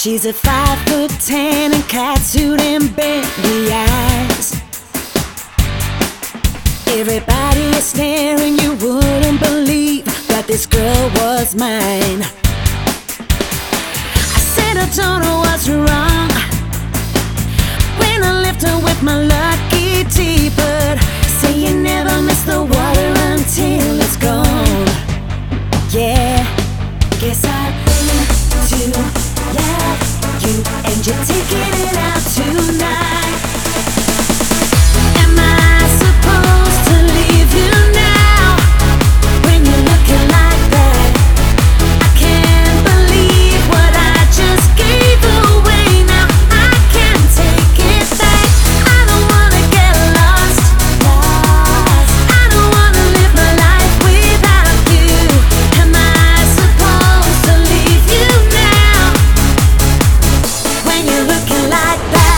She's a 5'10" and catsuit and bendy eyes. Everybody is staring, you wouldn't believe that this girl was mine. I said I don't know what's wrong when I left her with my lucky teapot. Say you never miss the water until it's gone. Yeah, guess I've been to love you, and you're taking it out tonight. Am I supposed to leave you now when you're looking like that? I can't believe what I just gave away. Now I can't take it back. I don't wanna get lost. I don't wanna live my life without you. Am I supposed to leave you now when you're looking like that?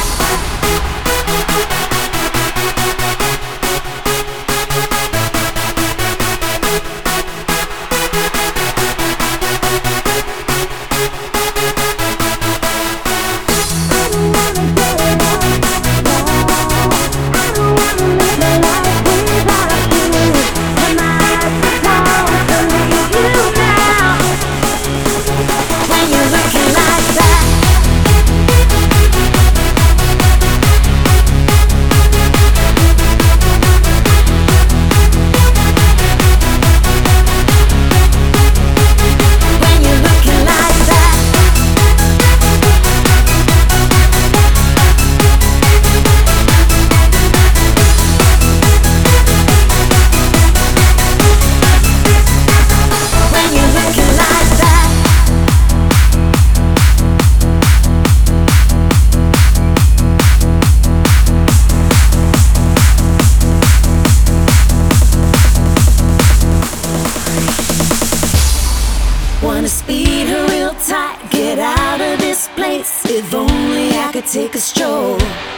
Wanna speed her real tight, get out of this place. If only I could take a stroll.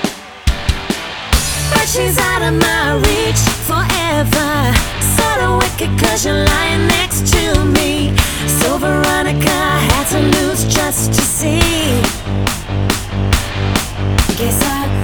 But she's out of my reach forever. Sorta wicked 'cause you're lying next to me. So Veronica, I had to lose just to see. Guess I